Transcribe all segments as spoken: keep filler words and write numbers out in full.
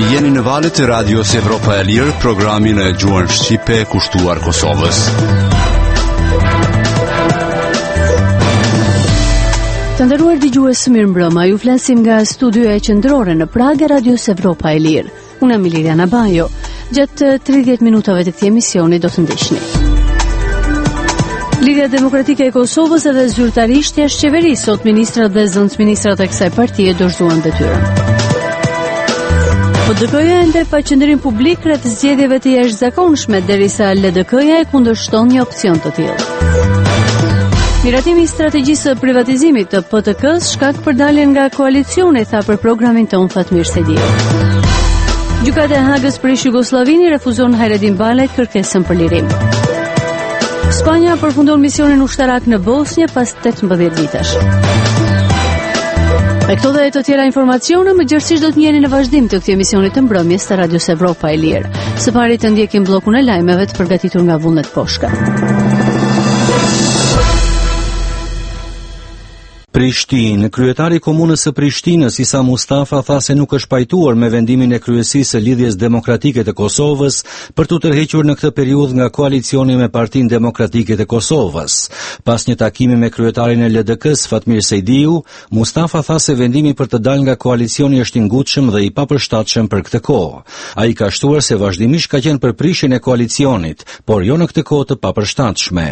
Jeni në valët e radios Evropa e Lirë, programin e gjuhën shqipe kushtuar Kosovës. Të nderuar dëgjues, mirëmbrëma. Ju flasim nga studioja qendrore në Prag e radios Evropa e Lirë. Unë jam Liliana Bajo. Gjatë tridhjetë minutave të këtij emisioni do të ndiqni. Liga Demokratike e Kosovës edhe zyrtarisht jashtë qeverisë, sot ministrat dhe zëvendësministrat e kësaj partie dorëzuan detyrën. P D K-ja ende pa qendrim publik rreth zgjedhjeve të jashtëzakonshme, derisa L D K-ja e kundërshton një opsion të tillë. Miratimi i strategjisë së privatizimit të P T K-s shkak për daljen nga koalicioni, tha për programin ton Fatmir Sediu. Gjykata e Hagës për Jugosllavin refuzon Hajredin Balajt kërkesën për lirim. Spanja përfundon misionin ushtarak në Bosnjë pas tetëmbëdhjetë vitesh. Me këto dhe të tjera informacione, më gjërësisht do të njeni në vazhdim të këtij emisioni të mbrëmjes të Radios Evropa e Lirë. Së pari të ndjekim bllokun e lajmeve të përgatitur nga Vullnet Poshka. Prishtinë. Kryetari i komunës së Prishtinës, Isa Mustafa, tha se nuk është pajtuar me vendimin e kryesisë së Lidhjes Demokratike të Kosovës për të tërhequr në këtë periudhë nga koalicioni me Partinë Demokratike të Kosovës. Pas një takimi me kryetarin e L D K-s, Fatmir Sejdiu, Mustafa tha se vendimi për të dalë nga koalicioni është i ngutshëm dhe i papërshtatshëm për këtë kohë. Ai ka shtuar se vazhdimisht ka qenë për prishjen e koalicionit, por jo në këtë kohë të papërshtatshme.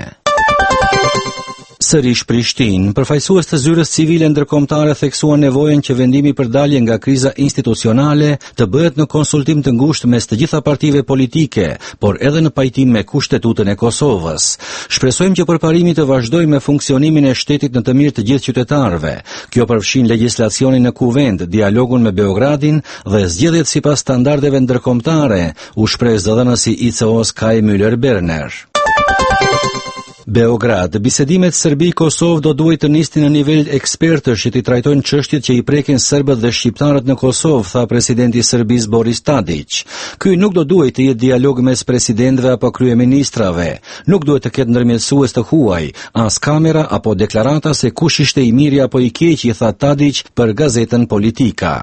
Sërish Prishtinë. Përfaqësues të zyrës civile ndërkombëtare theksuan nevojën që vendimi për dalje nga kriza institucionale të bëhet në konsultim të ngushtë mes të gjitha partive politike, por edhe në pajtim me Kushtetutën e Kosovës. Shpresojmë që përparimi të vazhdojë me funksionimin e shtetit në të mirë të gjithë qytetarëve. Kjo përfshin legjislacionin në kuvend, dialogun me Beogradin dhe zgjedhjet sipas standardeve ndërkombëtare, u shpreh zëdhënësi i C E O-s Kaj Müller-Berner. Beograd. Bisedimet Serbi-Kosovë do duhet të nisnin në nivel ekspertësh që t'i trajtojnë çështjet që i prekin serbët dhe shqiptarët në Kosovë, tha presidenti i Serbisë Boris Tadić. Ky nuk do duhet të jetë dialog mes presidentëve apo kryeministrave. Nuk duhet të ketë ndërmjetësues të huaj, as kamera apo deklarata se kush ishte i miri apo i keq, tha Tadić për gazetën Politika.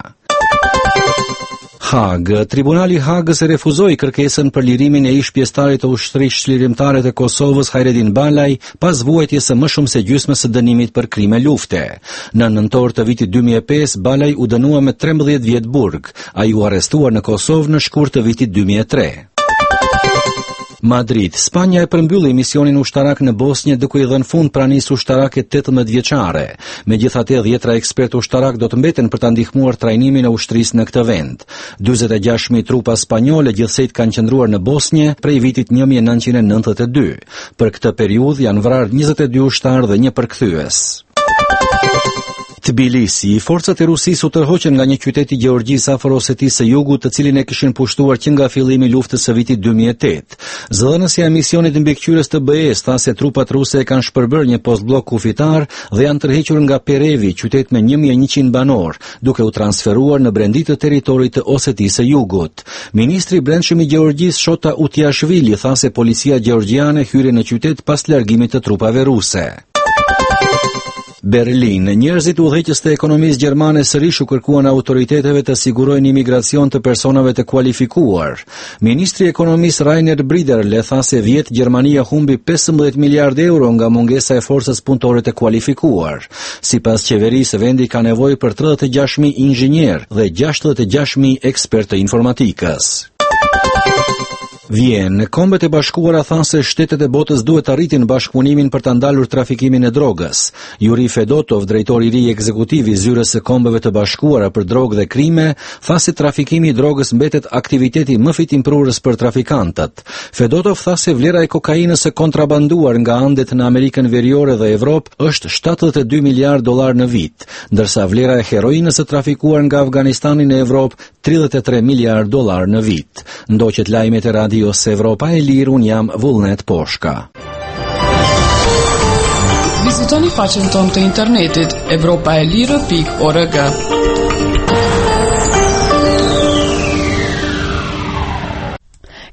Hag. Tribunali i Hagës refuzoi kërkesën për lirimin e ish pjesëtarit të ushtrisë çlirimtare të Kosovës Hajredin Balaj pas vuajtjes së më shumë se gjysmës së dënimit për krime lufte. Në nëntor të vitit dy mijë e pesë, Balaj u dënua me trembëdhjetë vjet burg. Ai u arrestuar në Kosovë në shkurt të vitit dy mijë e tre. Madrid. Spanja e përmbylli misionin ushtarak në Bosnjë duke i dhënë fund pranisë ushtarake tetëmbëdhjetë vjeçare. Megjithatë, dhjetra ekspert ushtarak do të mbeten për ta ndihmuar trajnimin e ushtrisë në këtë vend. dyzet e gjashtë mijë trupa spanjole gjithsejt kanë qëndruar në Bosnjë prej vitit një mijë e nëntëqind e nëntëdhjetë e dy. Për këtë periudhë janë vrarë njëzet e dy ushtarë dhe një përkthyes. Tbilisi. Forcat e Rusisë u tërhoqën nga një qytet i Gjeorgjisë afër Osetisë së Jugut, të cilin e kishin pushtuar që nga fillimi i luftës së vitit dy mijë e tetë. Zëdhënësja e misionit mbikëqyrës të B E-s tha se trupat ruse e kanë shpërbërë një postblok kufitar dhe janë tërhequr nga Perevi, qytet me një mijë e njëqind banor, duke u transferuar në brendi të territorit të Osetisë së Jugut. Ministri i Brendshëm i Gjeorgjisë, Shota Utiashvili, tha se policia gjeorgjiane hyri në qytet pas largimit të trupave ruse. Berlin. Njerëzit udhëheqës të ekonomisë gjermane sërish u kërkuan autoriteteve të sigurojnë imigracion të personave të kualifikuar. Ministri i ekonomisë Rainer Briderle tha se vjet Gjermania humbi pesëmbëdhjetë miliardë euro nga mungesa e forcës punëtore të kualifikuar. Sipas qeverisë, vendi ka nevojë për tridhjetë e gjashtë mijë inxhinier dhe gjashtëdhjetë e gjashtë mijë ekspertë të informatikës. Vjen. Kombet e Bashkuara thanë se shtetet e botës duhet të arritin bashkëpunimin për ta ndalur trafikimin e drogës. Yuri Fedotov, drejtori i ri ekzekutiv i Zyrës së Kombeve të Bashkuara për drogë dhe krime, tha se trafikimi i drogës mbetet aktiviteti më fitimprurës për trafikantët. Fedotov tha se vlera e kokainës së kontrabanduar nga Andet në Amerikën Veriore dhe Evropë është shtatëdhjetë e dy miliardë dollar në vit, ndërsa vlera e heroinës së trafikuar nga Afganistani në Evropë tridhjetë e tre miliardë dollar në vit. Ndoqet lajmet e radios Evropa e Lirë, un jam Vullnet Poshka. Vizitoni faqen tonë të internetit evropa e lirë pikë org.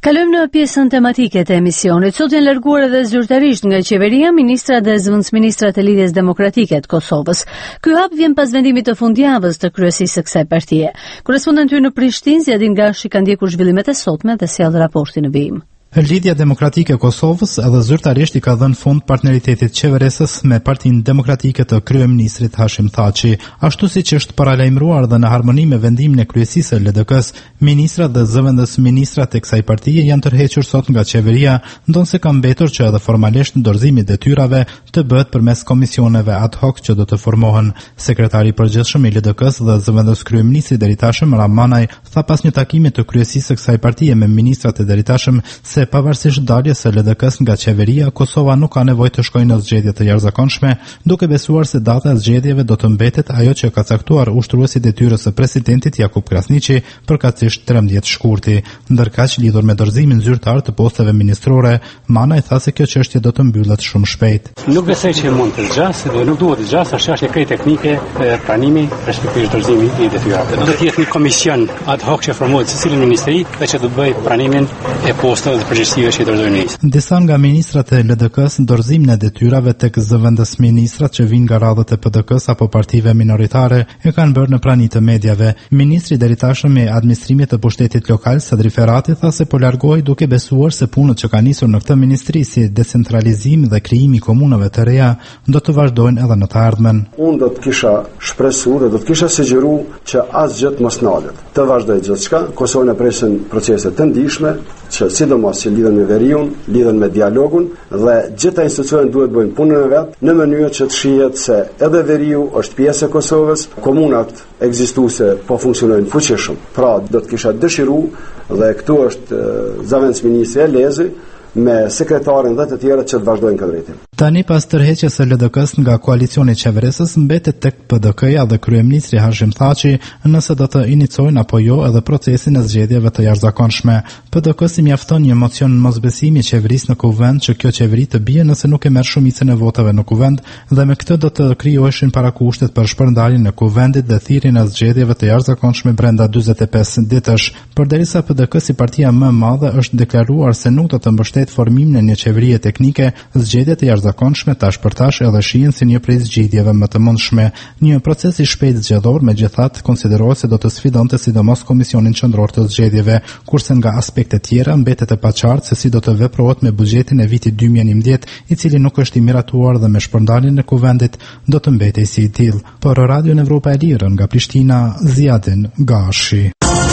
Kalojmë në pjesën tematike të emisionit. Sot janë larguar edhe zyrtarisht nga qeveria ministrat dhe zëvendësministrat e Lidhjes Demokratike të Kosovës. Ky hap vjen pas vendimit të fundjavës të kryesisë së kësaj partie. Korrespondenti në Prishtinë, Zjadin Gashi, ka ndjekur zhvillimet e sotme dhe sjell raportin në vijim. Lidhja Demokratike e Kosovës edhe zyrtarisht i ka dhënë fund partneritetit qeveresës me Partinë Demokratike të kryeministrit Hashim Thaçi, ashtu siç është paralajmëruar dhe në harmoni me vendimin e kryesisë së L D K-s, ministrat dhe zëvendës ministrat e kësaj partie janë tërhequr sot nga qeveria, ndonse ka mbetur që edhe formalisht dorëzimi i detyrave të bëhet përmes komisioneve ad hoc që do të formohen. Sekretari i përgjithshëm i L D K-s dhe zëvendës kryeministrit deritashëm Ramanaj tha pas një takimi të kryesisë së kësaj partie me ministrat e deritashëm se pavarësisht daljes së L D K-s nga qeveria, Kosova nuk ka nevojë të shkojë në zgjedhje të jashtëzakonshme, duke besuar se data e zgjedhjeve do të mbetet ajo që ka caktuar ushtruesi i detyrës së presidentit Jakub Krasniqi, përkatësisht trembëdhjetë shkurti. Ndërkaq, lidhur me dorëzimin zyrtar të posteve ministrore, Manaj tha se kjo çështje do të mbyllet shumë shpejt. Nuk besoj që mund të zgjasë dhe nuk duhet të zgjasë, është çështje krejt teknike, pranimi, respektivisht dorëzimi i detyrave. Do të jetë një komision ad hoc që formohet në secilin ministri dhe që do të bëjë pranimin e posteve dhe përgjegjësive që i dorëzojnë. Disa nga ministrat e L D K-s dorëzimin e detyrave tek zëvendës ministrat që vinë nga radhët e P D K-s apo partive minoritare e kanë bërë në prani të medjave. Ministri deritashëm i administrimit të pushtetit lokal Sadri Ferrati tha se po largohej duke besuar se punët që kanë nisur në këtë ministri si decentralizim dhe krijimi i komunave të reja do të vazhdojnë edhe në të ardhmen. Unë do të kisha shpresuar dhe do të kisha sugjeruar që asgjë mos ndalet. Të vazhdojë gjithçka, Kosovën e presin procese të ndihshme, që sidomos që lidhen me veriun, lidhen me dialogun dhe gjitha institucionet duhet bëjnë punën e vet në mënyrë që të shihet se edhe veriu është pjesë e Kosovës, komunat ekzistuese po funksionojnë fuqishëm. Pra, do të kisha dëshiruar dhe këtu është zëvendësministri Elezi me sekretarin dhe të tjerët që të vazhdojnë këtë drejtim. Tani pas tërheqjes së L D K-s nga koalicioni qeveresës mbetet tek P D K-ja dhe kryeministri Hashim Thaçi nëse do të iniciojnë apo jo edhe procesin e zgjedhjeve të jashtëzakonshme. P D K-s i mjafton një mocion mosbesimi qeverisë në kuvend që kjo qeveri të bie nëse nuk e merr shumicën e votave në kuvend dhe me këtë do të krijoheshin parakushtet për shpërndarjen e kuvendit dhe thirrjen e zgjedhjeve të jashtëzakonshme brenda dyzet e pesë ditësh. Përderisa P D K si partia më e madhe është deklaruar se nuk do të mbështetë formimin e një qeverie teknike, zgjedhjet e jashtëzakonshme tash për tash edhe shihen si një prej zgjidhjeve më të mundshme. Një proces i shpejtë zgjedhor megjithatë konsiderohet se do të sfidonte sidomos Komisionin Qendror të Zgjedhjeve, kurse nga aspekte tjera mbetet e paqartë se si do të veprohet me buxhetin e vitit dy mijë e njëmbëdhjetë, i cili nuk është i miratuar dhe me shpërndarjen e kuvendit do të mbetej si i tillë. Por Radio Evropa e Lirë nga Prishtina, Zjadin Gashi.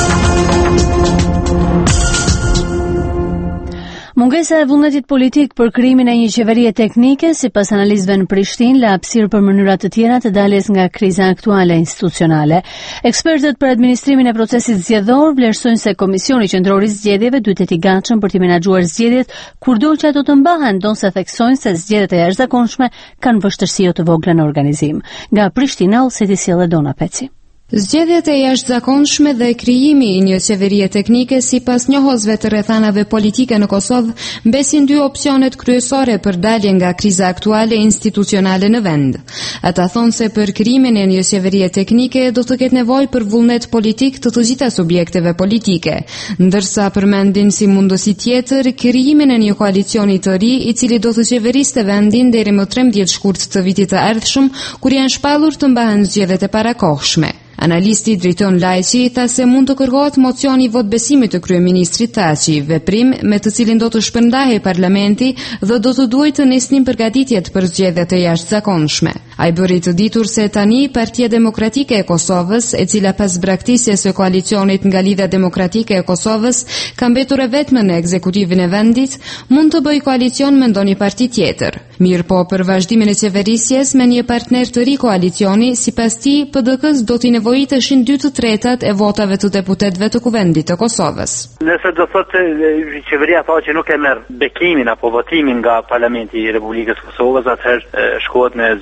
Mungesa e vullnetit politik për krijimin e një qeverie teknike, sipas analizëve në Prishtinë, la hapësirë për mënyra të tjera të daljes nga kriza aktuale institucionale. Ekspertët për administrimin e procesit zgjedhor vlerësojnë se Komisioni Qendror i Zgjedhjeve duhet të jetë i gatshëm për të menaxhuar zgjedhjet kurdo që ato të mbahen, ndonse theksojnë se zgjedhjet e jashtëzakonshme kanë vështirësi të vogla në organizim. Nga Prishtina, Ulseti sjellë Dona Peci. Zgjedhjet e jashtëzakonshme dhe krijimi i një qeverie teknike sipas njohësve të rrethanave politike në Kosovë mbesin dy opsionet kryesore për dalje nga kriza aktuale institucionale në vend. Ata thonë se për krijimin e një qeverie teknike do të ketë nevojë për vullnet politik të të gjitha subjekteve politike, ndërsa përmendin si mundësi tjetër krijimin e një koalicioni të ri i cili do të qeveriste vendin deri më trembëdhjetë shkurt të vitit të ardhshëm, kur janë shpallur të mbahen zgjedhjet e parakohshme. Analisti Driton Lajqi tha se mund të kërkohet mocioni vot besimit të kryeministrit Thaçi, veprim me të cilin do të shpërndahej parlamenti dhe do të duhet të nisnin përgatitjet për zgjedhjet e jashtëzakonshme. Ai bëri të ditur se tani Partia Demokratike e Kosovës, e cila pas braktisjes së koalicionit nga Lidhja Demokratike e Kosovës ka mbetur e vetme në ekzekutivin e vendit, mund të bëjë koalicion me ndonjë parti tjetër. Mirë po, për vazhdimin e qeverisjes me një partner të ri koalicioni, sipas tij P D K-s do t'i nevojiteshin dy të tretat e votave të deputetëve të Kuvendit të Kosovës. Nëse do thotë qeveria thotë që nuk e merr bekimin apo votimin nga Parlamenti i Republikës Kosovës, atëherë shkohet në zgjedhjet e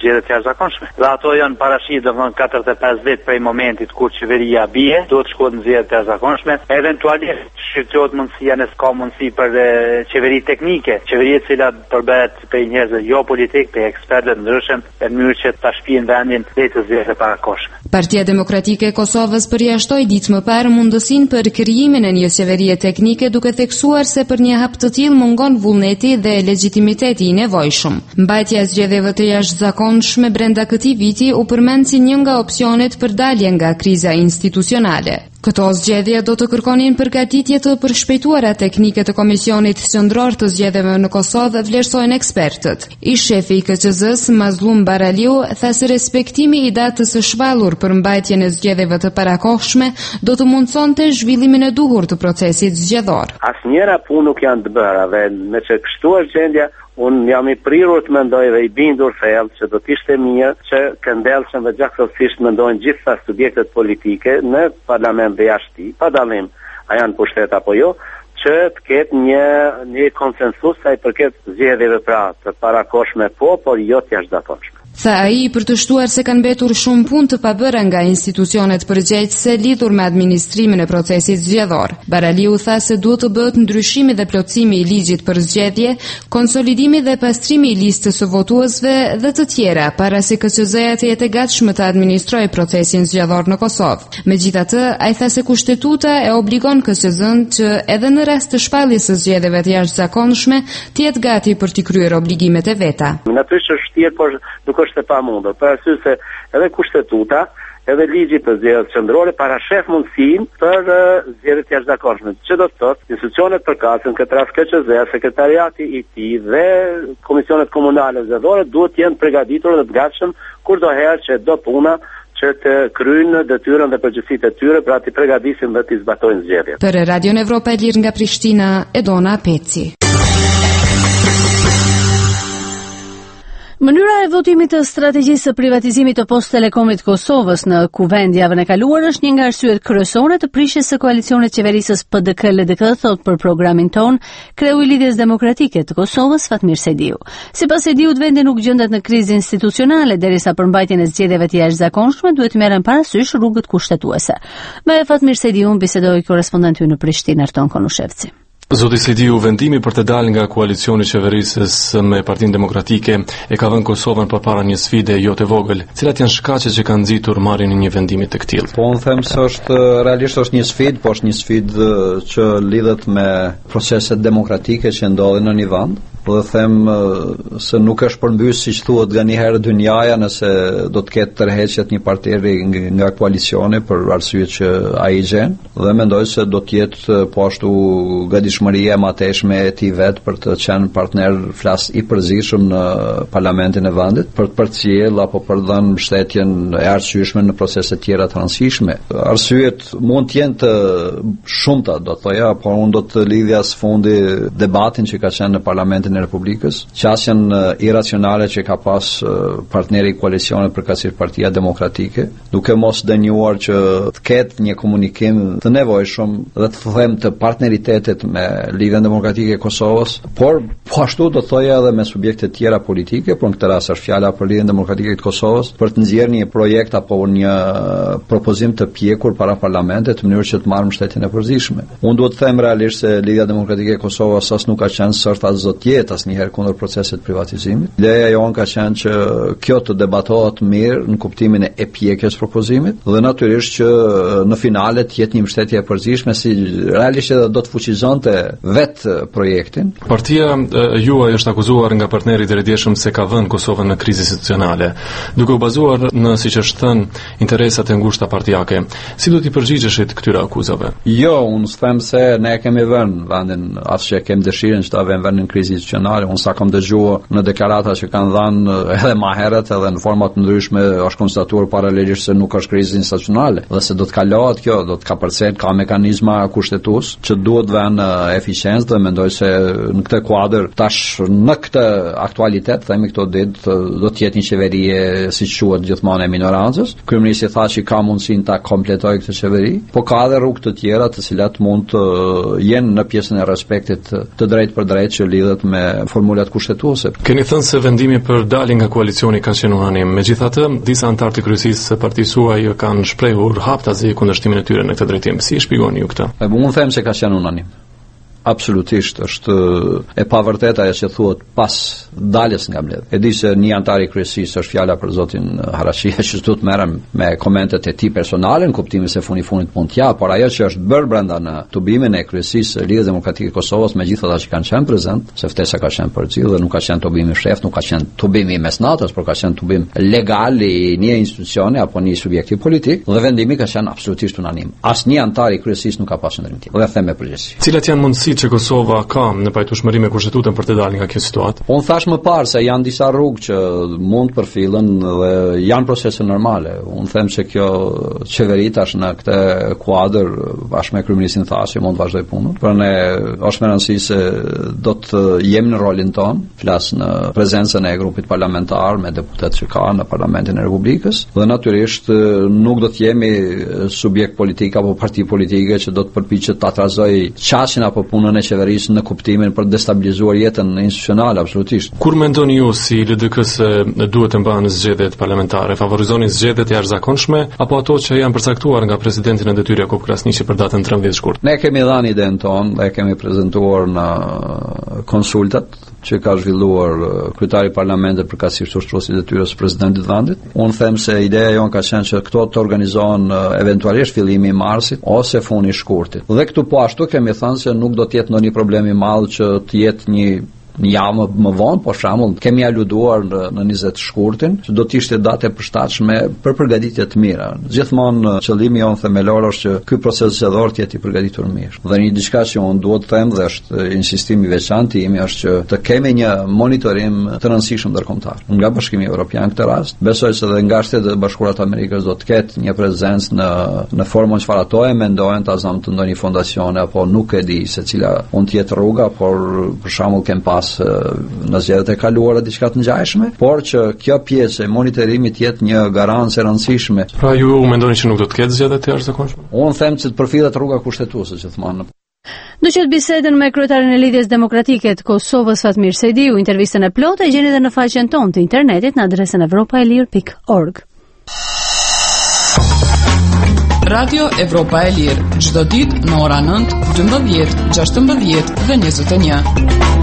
jashtëzakonshme. Dhe ato janë parashit domthonë katërdhjetë e pesë vjet prej momentit kur qeveria bie, do të shkohet në zgjedhje të jashtëzakonshme. Eventualisht shqyrtohet mundësia nëse ka mundësi për e, qeveri teknike, qeveri e cila përbëhet prej njerëzve jo politik, prej ekspertëve të ndryshëm, në mënyrë që ta shpijin vendin deri të zgjedhjeve të parakoshme. Partia Demokratike e Kosovës përjashtoi ditë më parë mundësinë për krijimin e një qeverie teknike, duke theksuar se për një hap të tillë mungon vullneti dhe legitimiteti i nevojshëm. Mbajtja e zgjedhjeve të jashtëzakonshme brenda këtij viti u përmend si një nga opsionet për dalje nga kriza institucionale. Këto zgjedhje do të kërkonin përgatitje të përshpejtuara teknike të Komisionit Qendror të Zgjedhjeve në Kosovë, vlerësojnë ekspertët. Ish shefi i K Q Z-s Mazlum Baraliu tha se respektimi i datës së shvallur për mbajtjen e zgjedhjeve të parakohshme do të mundsonte zhvillimin e duhur të procesit zgjedhor. Asnjëra punë nuk janë të bëra dhe me që kështu është gjendja, unë jam i prirur të mendoj dhe i bindur thellë që do të ishte mirë që këndellshëm dhe gjaktësisht mendojnë gjithsa subjektet politike në parlament dhe jashtë, pa dallim a janë pushtet apo jo, që të ketë një një konsensus sa i përket zgjedhjeve pra të parakohshme po, por jo të jashtëzakonshme. Tha ai për të shtuar se kanë mbetur shumë punë të pabëra nga institucionet përgjegjëse lidhur me administrimin e procesit zgjedhor. Baraliu tha se duhet të bëhet ndryshimi dhe plotësimi i ligjit për zgjedhje, konsolidimi dhe pastrimi i listës së votuesve dhe të tjera, para se K Q Z-ja të jetë e gatshme të administrojë procesin zgjedhor në Kosovë. Megjithatë, ai tha se kushtetuta e obligon K Q Z-n që edhe në rast të shpalljes së zgjedhjeve të jashtëzakonshme të jetë gati për të kryer obligimet e veta. Natyrisht është vështirë, por nuk është e pamundur, për arsye se edhe kushtetuta, edhe ligji për zgjedhjet qendrore parashef mundësinë për uh, zgjedhjet të jashtëzakonshme. Që do të thotë, institucionet përkatëse, këtë rast K Q Z, sekretariati i tij dhe komisionet komunale zgjedhore duhet të jenë përgatitur dhe të gatshëm kurdoherë që do puna që të kryejnë detyrën dhe përgjegjësitë e tyre pra të përgatisin dhe të zbatojnë zgjedhjet. Për Radion Evropa e Lirë nga Prishtina, Edona Peci. Mënyra e votimit të strategjisë së privatizimit të Post Telekomit Kosovës në Kuvend javën e kaluar është një nga arsyet kryesore të prishjes së koalicionit qeverisës P D K L D K, thot për programin ton kreu i Lidhjes Demokratike të Kosovës Fatmir Sediu. Sipas Sediut, vendi nuk gjendet në krizë institucionale derisa për mbajtjen e zgjedhjeve të jashtëzakonshme duhet merren parasysh rrugët kushtetuese. Me Fatmir Sediu bisedoi korrespondenti në Prishtinë Arton Konushevci. Zoti Sediu, vendimi për të dalë nga koalicioni qeverisës me Partinë Demokratike e ka vënë Kosovën përpara një sfide jo të vogël. Cilat janë shkaqet që kanë nxitur marrjen e një vendimi të tillë? Po unë them se është realisht është një sfidë, po është një sfidë që lidhet me proceset demokratike që ndodhin në një vend. Dhe them se nuk është përmbys siç thuhet nganjëherë dynjaja nëse do të ketë tërheqjet një partneri nga koalicioni për arsye që ai gjen, dhe mendoj se do të jetë po ashtu gatishmëria e mateshme e tij vet për të qenë partner flas i përgjithshëm në parlamentin e vendit për të përcjell apo për të dhënë mbështetjen e arsyeshme në procese të tjera të rëndësishme. Arsyet mund të jenë të shumta, do të thoja, por unë do të lidhja së fundi debatin që ka qenë në parlamentin e Republikës, qasjen iracionale që ka pas partneri i koalicionit përkatësisht Partia Demokratike, duke mos dënjuar që të ketë një komunikim të nevojshëm dhe të them të partneritetit me Lidhjen Demokratike e Kosovës, por po ashtu do thoja edhe me subjekte tjera politike, por në këtë rast është fjala për Lidhjen Demokratike të Kosovës, për të nxjerrë një projekt apo një propozim të pjekur para parlamentit në mënyrë që të marrë mbështetjen e përgjithshme. Unë duhet të them realisht se Lidhja Demokratike e Kosovës as nuk ka qenë sërt as zotje asnjëherë kundër procesit privatizimit. Ideja jonë ka qenë që kjo të debatohet mirë në kuptimin e pjekjes propozimit dhe natyrisht që në finale të jetë një mbështetje e përgjithshme si realisht edhe do të fuqizonte vetë projektin. Partia juaj është akuzuar nga partnerit e rrjedhshëm se ka vënë Kosovën në krizë institucionale, duke u bazuar në, siç është thënë, interesat e ngushta partijake. Si do t'i përgjigjeshit këtyre akuzave? Jo, unë them se ne kemi vënë vendin as që kemi dëshirën që ta vëmë vendin në krizë institucionale. Unë sa kam dëgjuar në deklarata që kanë dhënë edhe më herët edhe në forma të ndryshme është konstatuar paralelisht se nuk është krizë institucionale dhe se do të kalohet kjo, do të ka përcjell ka mekanizma kushtetues që duhet vënë eficiencë dhe mendoj se në këtë kuadër tash në këtë aktualitet themi këto ditë do të jetë një qeveri siç quhet gjithmonë e minorancës. Kryeministri tha që ka mundësinë ta kompletojë këtë qeveri, po ka edhe rrugë të tjera të cilat mund të jenë në pjesën e respektit të drejtë për drejtë që lidhet me me formulat kushtetuese. Keni thënë se vendimi për dalje nga koalicioni ka qenë unanim. Megjithatë, disa anëtar të kryesisë së partisë suaj kanë shprehur haptazi kundërshtimin e tyre në këtë drejtim. Si e shpjegoni ju këtë? Unë them se ka qenë unanim. Absolutisht është e pavërtet ajo që thuhet pas daljes nga mbledhja. E di se një antar i kryesisë është fjala për zotin Harashia që do të merrem me komentet e tij personale në kuptimin se funi fundit mund t'ja, por ajo që është bërë brenda në tubimin e kryesisë së Lidhjes Demokratike të Kosovës me gjithë ata që kanë qenë prezent, se ftesa ka qenë përcjellë dhe nuk ka qenë tubim i sheft, nuk ka qenë tubim i mesnatës, por ka qenë tubim legal i një institucioni apo një subjekti politik dhe vendimi ka qenë absolutisht unanim. Asnjë antar i kryesisë nuk ka pasur ndryshim tjetër. Dhe them me përgjegjësi. Cilat janë mundësitë që Kosova ka në pajtueshmëri me kushtetutën për të dalë nga kjo situatë? Unë thash më parë se janë disa rrugë që mund përfillen dhe janë procese normale. Unë them se kjo qeveri tash në këtë kuadër bashkë me kryeministin Thaçi mund të vazhdoj punën. Por ne është më rëndësishme se do të jemi në rolin ton, flas në prezencën e grupit parlamentar me deputetë që ka në Parlamentin e Republikës dhe natyrisht nuk do të jemi subjekt politik apo parti politike që do të përpiqet ta trazoj qasjen apo punën e qeverisë në kuptimin për të destabilizuar jetën institucionale, absolutisht. Kur mendoni ju si L D K se duhet të mbahen zgjedhjet parlamentare, favorizoni zgjedhjet e jashtëzakonshme apo ato që janë përcaktuar nga presidenti në detyrë Jakub Krasniqi për datën trembëdhjetë shkurt? Ne kemi dhënë idenë tonë dhe kemi prezantuar në konsultat që ka zhvilluar kryetari i parlamentit përkatësisht ushtrosi detyrës së presidentit të vendit. Unë them se ideja jon ka qenë që këto të organizohen eventualisht fillimi i marsit ose funi i shkurtit. Dhe këtu po ashtu kemi thënë se nuk do të jetë ndonjë problem i madh që të jetë një një javë më vonë, por shembull kemi aluduar në, në njëzet shkurtin, që do të ishte datë e përshtatshme për përgatitje të mira. Gjithmonë qëllimi jon themelor është që ky proces zgjedhor të jetë i përgatitur mirë. Dhe një diçka që unë duhet të them dhe është insistimi i veçantë im është që të kemi një monitorim të rëndësishëm ndërkombëtar. Nga Bashkimi Evropian këtë rast, besoj se edhe nga Shtetet e Bashkuara të Amerikës do të ketë një prezencë në në formën çfarë ato e mendojnë ta zëm të ndonjë fondacione apo nuk e di se cila mund të jetë rruga, por për shembull kem pas në zgjedhjet e kaluara diçka të ngjashme, por që kjo pjesë e monitorimit jetë një garancë e rëndësishme. Pra ju mendoni që nuk do të ketë zgjedhje të jashtëzakonshme? Unë them se të përfillet rruga kushtetuese që thonë. Duqet bisedën me kryetarin e Lidhjes Demokratike të Kosovës Fatmir Sejdiu, intervistën e plotë e gjeni edhe në faqen tonë të internetit në adresën evropa e lirë pikë org. Radio Evropa e Lirë, çdo ditë në ora nëntë, dymbëdhjetë, gjashtëmbëdhjetë dhe njëzet e një.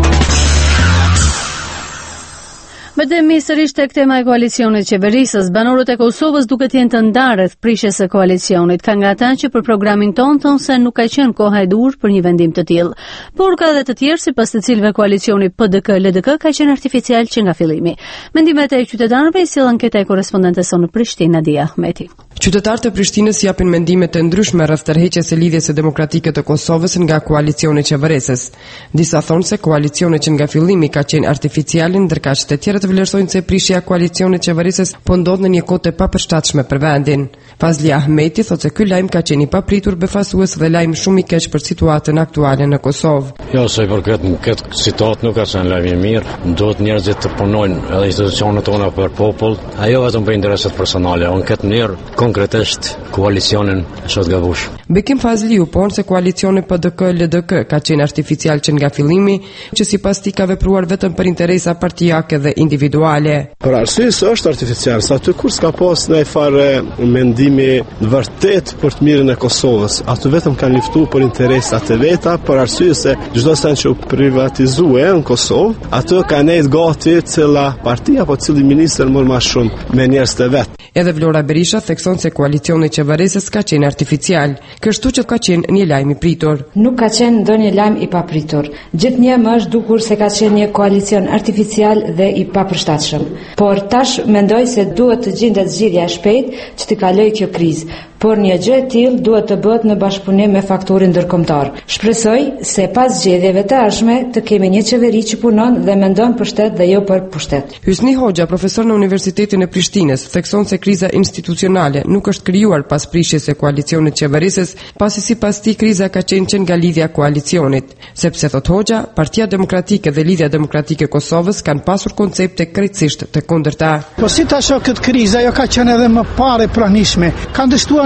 Mbetemi sërish tek tema e koalicionit qeverisës. Banorët e Kosovës duket jenë të ndarë rreth prishjes së koalicionit. Ka nga ata që për programin ton thonë se nuk ka qenë koha e dur për një vendim të tillë. Por ka edhe të tjerë sipas të cilëve koalicioni P D K L D K ka qenë artificial që nga fillimi. Mendimet e qytetarëve i sjell anketa e korrespondentes sonë në Prishtinë, Nadia Ahmeti. Qytetarët e Prishtinës japin mendime të ndryshme rreth tërheqjes së Lidhjes së Demokratike të Kosovës nga koalicioni qeverisës. Disa thonë se koalicioni që nga fillimi ka qenë artificial, ndërkaq të tjerët vlerësojnë se prishja e koalicionit qeverisës po ndodh në një kohë të papërshtatshme për vendin. Fazli Ahmeti thotë se ky lajm ka qenë i papritur, befasues dhe lajm shumë i keq për situatën aktuale në Kosovë. Jo, se për këtë, këtë situatë nuk ka qenë lajm i mirë. Duhet njerëzit të punojnë edhe institucionet tona për popull, ajo vetëm për interesat personale. On këtë mënyrë konkretisht koalicionin është gabuar. Bekim Fazliu po se koalicioni P D K L D K ka qenë artificial që nga fillimi, që sipas tij ka vepruar vetëm për interesa partijake dhe individuale. Për arsye se është artificial, sa të kur s'ka pas ndaj fare mendimi vërtet për të mirën e Kosovës. Ato vetëm kanë luftuar për interesat e veta, për arsye se çdo sen që u privatizue në Kosovë, ato kanë nejt gati cila parti apo cili ministër më më shumë me njerëz të vet. Edhe Vlora Berisha thekson se koalicioni qeverisës ka qenë artificial, kështu që ka qenë një lajm i pritur. Nuk ka qenë ndonjë lajm i papritur. Gjithnjë më është dukur se ka qenë një koalicion artificial dhe i papërshtatshëm. Por tash mendoj se duhet të gjendet zgjidhja e shpejtë që të kalojë kjo krizë. Por një gjë e tillë duhet të bëhet në bashkëpunim me faktorin ndërkombëtar. Shpresoj se pas zgjedhjeve të ardhshme të kemi një qeveri që punon dhe mendon për shtet dhe jo për pushtet. Hysni Hoxha, profesor në Universitetin e Prishtinës, thekson se kriza institucionale nuk është krijuar pas prishjes së koalicionit qeverisës, pasi sipas tij kriza ka qenë që nga lidhja koalicionit, sepse thot Hoxha, Partia Demokratike dhe Lidhja Demokratike e Kosovës kanë pasur koncepte krejtësisht të kundërta. Po si tash këtë krizë ajo ka qenë edhe më parë pranishme. Kanë dështuar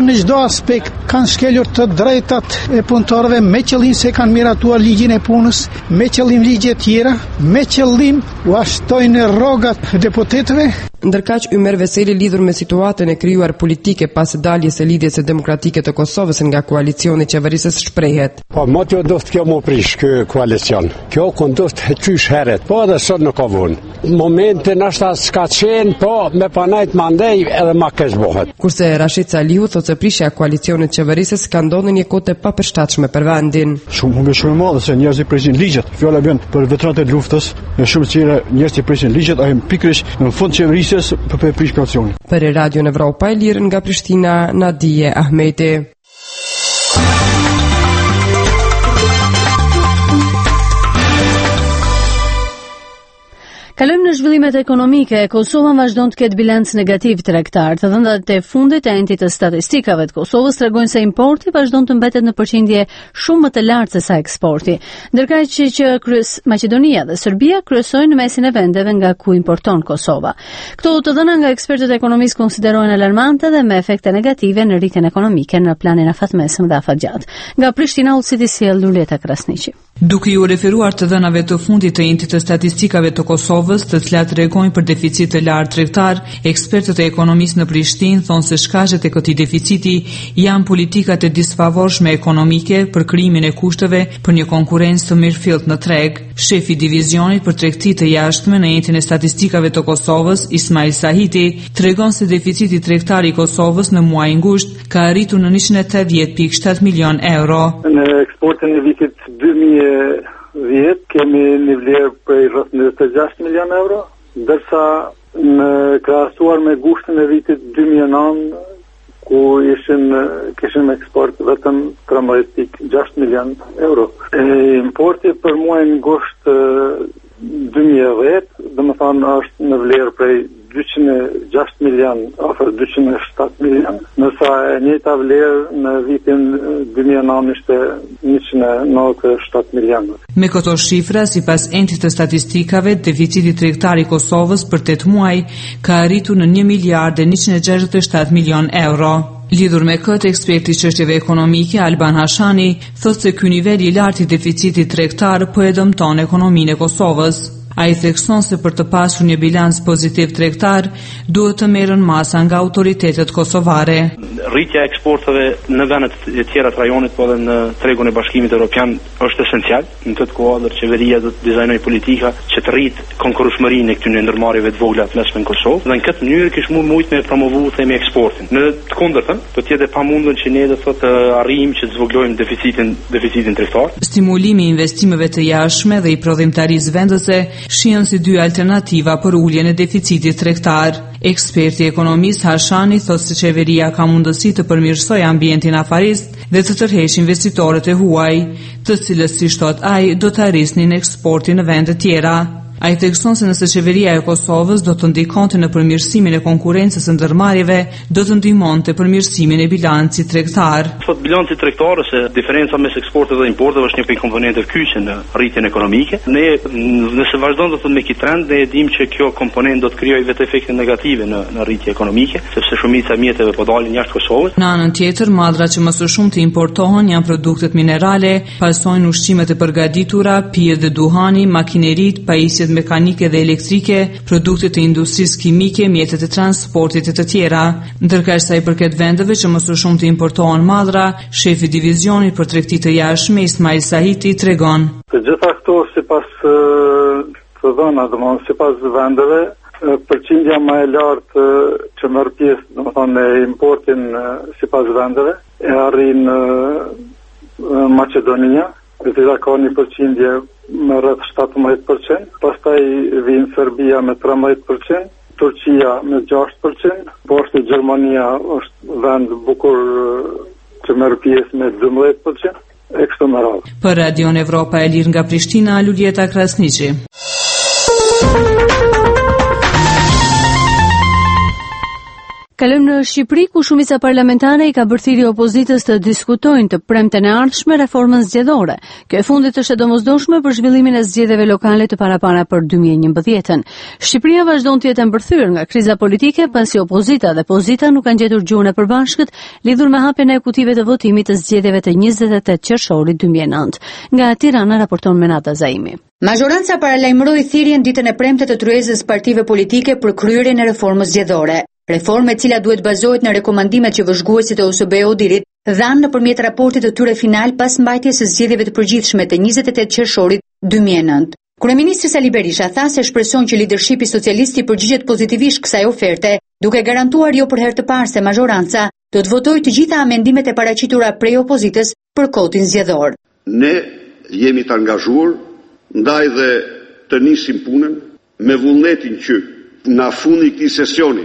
në çdo aspekt kanë shkelur të drejtat e punëtorëve me qëllim se kanë miratuar ligjin e punës, me qëllim ligje tjera, me qëllim u ashtojnë rrogat deputetëve. Ndërkaq Ymer Veseli, lidhur me situatën e krijuar politike pas daljes së lidhjes së demokratike të Kosovës nga koalicioni qeverisës, shprehet. Po më të doft kjo më prish ky koalicion. Kjo kondost qysh heret, po edhe sot në kovun. Momentin është as ka qenë, po me panajt mandej edhe ma kesh bëhet. Kurse Rashid Salihu thotë se prishja e koalicionit qeverisës ka ndodhur një kohë të papërshtatshme për vendin. Shumë humbje shumë e madhe se njerëzit presin ligjet. Fjala vjen për veteranët e luftës, në shumë çire njerëzit presin ligjet, ai pikërisht në fund qeverisë për për prishkacion. Për Radio Evropa e Lirë nga Prishtina, Nadije Ahmeti. Kalojmë në zhvillimet ekonomike. Kosova vazhdon të ketë bilanc negativ tregtar. Të dhënat e fundit e Entitit të Statistikave të Kosovës tregojnë se importi vazhdon të mbetet në përqindje shumë më të lartë se sa eksporti. Ndërkaq që, që kryes Maqedonia dhe Serbia kryesojnë në mesin e vendeve nga ku importon Kosova. Këto të dhëna nga ekspertët e ekonomisë konsiderohen alarmante dhe me efekte negative në rritjen ekonomike në planin afatmesëm dhe afatgjat. Nga Prishtina, Ulciti sjell Luleta Krasniqi. Duke ju referuar të dhënave të fundit të Entitit të Statistikave të Kosovës, të cilat tregojnë për deficit të lartë tregtar, ekspertët e ekonomisë në Prishtinë thonë se shkaqet e këtij deficiti janë politikat e disfavorshme ekonomike për krijimin e kushteve për një konkurrencë të mirëfillt në treg. Shefi i divizionit për tregti të jashtme në Entitin e Statistikave të Kosovës, Ismail Sahiti, tregon se deficiti tregtar i Kosovës në muaj ngusht ka arritur në njëqind e tetëdhjetë pikë shtatë milion euro. Në eksportin e vitit dy mijë e dhjetë kemi një vlerë prej rreth njëzet e gjashtë milion euro, ndërsa në krahasuar me gushtin e vitit dy mijë e nëntë, ku ishin kishim eksport vetëm trembëdhjetë pikë gjashtë milion euro. E importi për muajin ngusht dy mijë e dhjetë, domethënë është në vlerë prej dyqind e gjashtë milion, afër dyqind e shtatë milion, ndërsa e njëjta vlerë në vitin dy mijë e nëntë ishte njëqind e nëntëdhjetë e shtatë milion. Me këto shifra, sipas Entitit të Statistikave, deficiti tregtar i Kosovës për tetë muaj ka arritur në një miliard e njëqind e gjashtëdhjetë e shtatë milion euro. Lidhur me këtë, eksperti i çështjeve ekonomike Alban Hashani thotë se ky nivel i lartë i deficitit tregtar po e dëmton ekonominë e Kosovës. A i thekson se për të pasur një bilans pozitiv tregtar, duhet të merren masa nga autoritetet kosovare. Rritja e eksporteve në vendet e tjera të rajonit, po edhe në tregun e Bashkimit Evropian është esencial. Në këtë kuadër qeveria do të dizajnojë politika që të rritë konkurrueshmërinë e këtyre ndërmarrjeve të vogla të mesme në Kosovë. Dhe në këtë mënyrë kish mund shumë me promovu themi eksportin. Në të kundërtën, do të jetë e pamundur që ne do të thotë arrijmë që të zvoglojmë deficitin deficitin tregtar. Stimulimi i investimeve të jashtme dhe i prodhimtarisë vendase shihen si dy alternativa për uljen e deficitit tregtar. Eksperti ekonomist Hashani thotë se qeveria ka mundësi të përmirësojë ambientin afarist dhe të tërheqë investitorët e huaj, të cilët, siç thot ai, do të arrisnin eksportin në vende tjera. A i thekson se nëse qeveria e Kosovës do të ndikonte në përmirësimin e konkurrencës së ndërmarrjeve, do të ndihmonte përmirësimin e bilancit tregtar. Sot bilanci tregtar ose diferenca mes eksportit dhe importit është një prej komponenteve kyçe në rritjen ekonomike. Ne nëse vazhdon do të thotë me këtë trend, ne e dimë që kjo komponent do të krijojë vetë efekte negative në në rritje ekonomike, sepse shumica e mjeteve po dalin jashtë Kosovës. Në anën tjetër, mallrat që më së shumti importohen janë produktet minerale, pasojnë ushqimet e përgatitura, pijet dhe duhani, makineritë, pajisjet mekanike dhe elektrike, produktet e industrisë kimike, mjetet e transportit e të tjera. Ndërkaq sa i përket vendeve që më së shumti importohen mallra, shefi i divizionit për tregti të jashtme Ismail Sahiti tregon. Të gjitha këto sipas të dhëna, domethënë sipas vendeve, përqindja më e lartë që merr pjesë, domethënë në importin sipas vendeve, e arrin Maqedonia, e cila ka një përqindje me rreth shtatëmbëdhjetë përqind, pastaj vjen Serbia me trembëdhjetë përqind, Turqia me gjashtë përqind, poshtë Gjermania është vend bukur që merr pjesë me dymbëdhjetë përqind, e kështu me radhë. Për Radio Evropa e Lirë nga Prishtina, Luleta Krasniqi. Kalojmë në Shqipëri, ku shumica parlamentare i ka bërë thirrje opozitës të diskutojnë të premten e ardhshme reformën zgjedhore. Kjo e fundit është e domosdoshme për zhvillimin e zgjedhjeve lokale të parapara për dy mijë e njëmbëdhjetë. Shqipëria vazhdon të jetë e mbërthyer nga kriza politike, pasi opozita dhe pozita nuk kanë gjetur gjuhën e përbashkët lidhur me hapjen e ekutive të votimit të zgjedhjeve të njëzet e tetë qershorit dy mijë e nëntë. Nga Tirana raporton Menata Zaimi. Majoranca paralajmëroi thirrjen ditën e premte të tryezës partive politike për kryerjen e reformës zgjedhore. Reformë e cila duhet bazohet në rekomandimet që vëzhguesit e O S B E Odirit dhanë nëpërmjet raportit të tyre final pas mbajtjes së zgjedhjeve të përgjithshme të njëzet e tetë qershorit dy mijë e nëntë. Kryeministri Sali Berisha tha se shpreson që lidershipi socialist i përgjigjet pozitivisht kësaj oferte, duke garantuar jo për herë të parë se majoranca do të votojë të gjitha amendimet e paraqitura prej opozitës për kotin zgjedhor. Ne jemi të angazhuar ndaj dhe të nisim punën me vullnetin që në fundi i këtij sesioni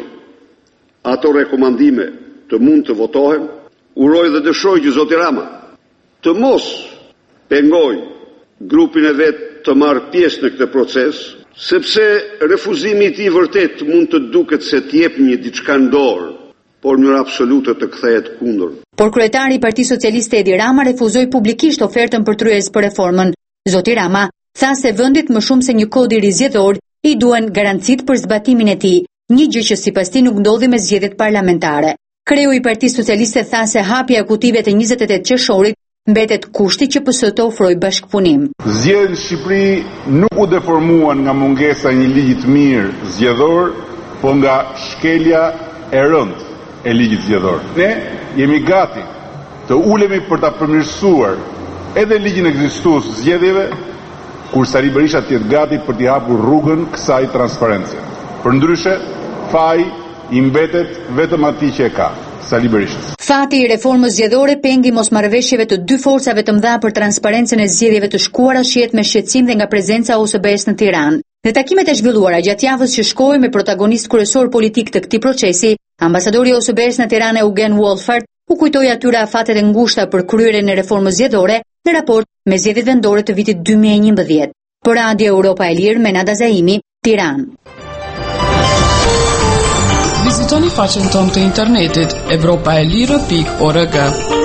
ato rekomandime të mund të votohen. Uroj dhe dëshoj që zoti Rama të mos pengoj grupin e vet të marrë pjesë në këtë proces, sepse refuzimi i tij vërtet mund të duket se të jep një diçka në dorë, por në mënyrë absolute të kthehet kundër. Por kryetari i Partisë Socialiste Edi Rama refuzoi publikisht ofertën për tryezë për reformën. Zoti Rama tha se vendit më shumë se një kod i ri zgjedhor i duhen garancitë për zbatimin e tij, një gjë që sipas tij nuk ndodhi me zgjedhjet parlamentare. Kreu i Partisë Socialiste tha se hapja e kutive të njëzet e tetë qershorit mbetet kushti që P S të ofrojë bashkëpunim. Zgjedhjet në Shqipëri nuk u deformuan nga mungesa e një ligji të mirë zgjedhor, por nga shkelja e rëndë e ligjit zgjedhor. Ne jemi gati të ulemi për ta përmirësuar edhe ligjin ekzistues të zgjedhjeve, kur Sali Berisha të jetë gati për t'i hapur rrugën kësaj transparence. Përndryshe, faji i mbetet vetëm atij që e ka, Sali Berishës. Fati i reformës zgjedhore pengi mosmarrëveshjeve të dy forcave të mëdha për transparencën e zgjedhjeve të shkuara shihet me shqetësim dhe nga prezenca e O S B E-s në Tiranë. Në takimet e zhvilluara gjatë javës që shkoi me protagonist kryesor politik të këtij procesi, ambasadori i O S B E-s në Tiranë Eugen Wolfart u kujtoi atyre afatet e ngushta për kryerjen e reformës zgjedhore në raport me zgjedhjet vendore të vitit dy mijë e njëmbëdhjetë. Për Radio Europa e Lirë, Menada Zaimi, Tiranë. Vizitoni faqen tonë të internetit evropaelire pikë org.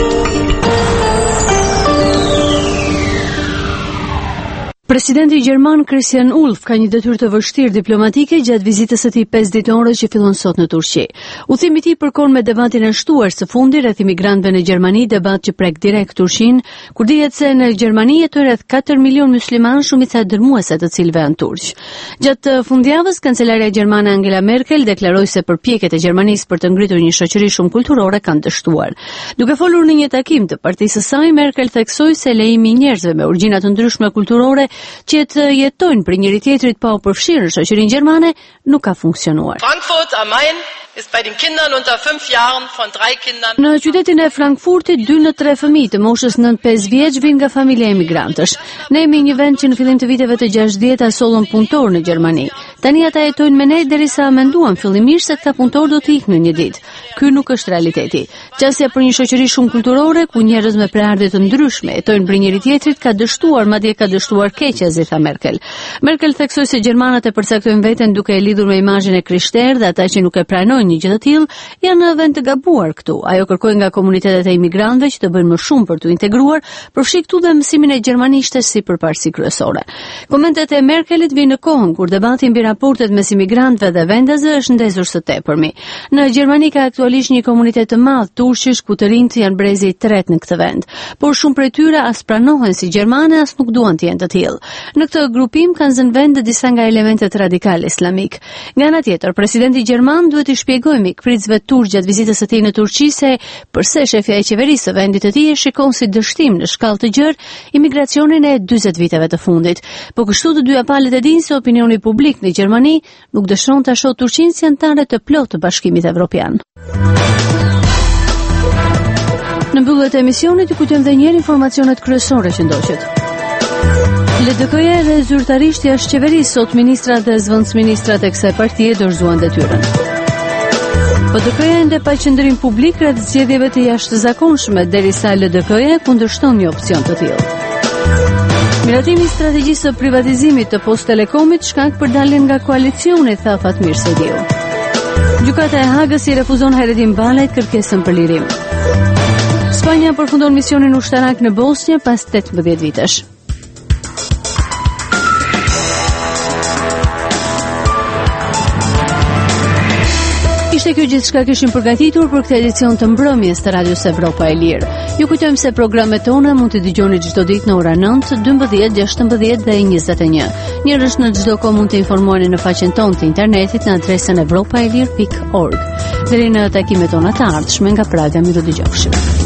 Presidenti gjerman Christian Ulf ka një detyrë të vështirë diplomatike gjatë vizitës së tij pesë ditore që fillon sot në Turqi. Udhimi i tij përkon me debatin e shtuar së fundi rreth imigrantëve në Gjermani, debat që prek direkt Turqinë, kur dihet se në Gjermani jetojnë rreth katër milion musliman, shumica dërmuese të cilëve janë turq. Gjatë fundjavës, kancelaria gjermane Angela Merkel deklaroi se përpjekjet e Gjermanisë për të ngritur një shoqëri shumë kulturore kanë dështuar. Duke folur në një takim të partisë së saj, Merkel theksoi se lejimi i njerëzve me orgjina të ndryshme kulturore që të jetojnë për njëri tjetrit pa u përfshirë në shoqërinë gjermane nuk ka funksionuar. Frankfurt am Main ist bei den Kindern unter fünf Jahren von drei Kindern. Në qytetin e Frankfurtit, dy në tre fëmijë të moshës nën pesë vjeç vijnë nga familja emigrantësh. Ne jemi një vend që në fillim të viteve të gjashtëdhjetë sollën punëtor në Gjermani. Tani ata jetojnë me ne derisa menduan fillimisht se këta punëtor do të iknin një ditë. Ky nuk është realiteti. Qasja për një shoqëri shumë kulturore ku njerëz me prerardhje të ndryshme jetojnë për njëri tjetrit ka dështuar, madje ka dështuar keq, tha Merkel. Merkel theksoi se gjermanët e përcaktojnë veten duke e lidhur me imazhin e krishterë dhe ata që nuk e pranojnë një gjë të tillë janë në vend të gabuar këtu. Ajo kërkoi nga komunitetet e imigrantëve që të bëjnë më shumë për t'u integruar, përfshi këtu dhe mësimin e gjermanishtes si përparësi kryesore. Komentet e Merkelit vijnë në kohën kur debati mbi raportet mes imigrantëve dhe vendasve është ndezur së tepërmi. Në Gjermani ka aktualisht një komunitet të madh turqish ku të rinjt janë brezi i tretë në këtë vend, por shumë prej tyre as pranohen si gjermane as nuk duan të jenë të tillë. Në këtë grupim kanë zënë vend disa nga elementet radikal islamik. Nga ana tjetër, presidenti gjerman duhet i shpjegojë mikpritësve turq gjatë vizitës së tij në Turqi se pse shefja e qeverisë së vendit të tij e shikon si dështim në shkallë të gjerë imigracionin e dyzet viteve të fundit. Po kështu të dyja palët e dinë se opinioni publik në Gjermani nuk dëshiron ta shohë Turqinë si anëtare të plotë të Bashkimit Evropian. Në mbyllje të emisionit ju kujtojmë edhe një herë informacionet kryesore që ndoqët. L D K-ja dhe zyrtarisht jashtë qeverisë sot ministrat dhe zëvendësministrat e kësaj partie dorëzuan detyrën. P D K-ja ende pa qendrim publik rreth zgjedhjeve të jashtëzakonshme derisa L D K-ja kundërshton një opcion të tillë. Miratimi i strategjisë së privatizimit të Post Telekomit shkak për daljen nga koalicioni, tha Fatmir Sediu. Gjykata e Hagës i refuzon Hayretin Balajt kërkesën për lirim. Spanja përfundon misionin ushtarak në Bosnjë pas tetëmbëdhjetë vitesh. Ishte kjo gjithçka kishim përgatitur për këtë edicion të mbrëmjes të Radios Evropa e Lirë. Ju kujtojmë se programet tona mund të dëgjoni çdo ditë në orën nëntë, dymbëdhjetë, gjashtëmbëdhjetë dhe njëzet e një. Njerëz në çdo kohë mund të informoheni në faqen tonë të internetit në adresën evropaelir pikë org. Deri në takimet tona të ardhshme nga Praga, miru dëgjofshim.